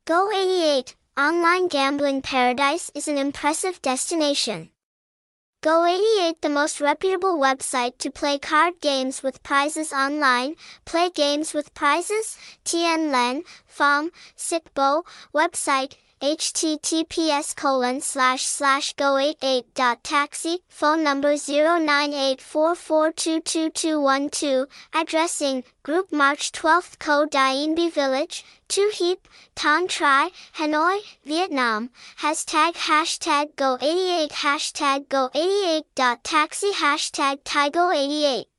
Go88, online gambling paradise is an impressive destination. Go88, the most reputable website to play card games with prizes online. Play games with prizes? Tien Len, Pham, Sitbo, website, https://go88.taxi, phone number 0984422212, addressing, Group March 12th Co Dien By Village, Tu Hiep, Thanh Tri, Hanoi, Vietnam, #Go88 #Go88.taxi #Thaigo88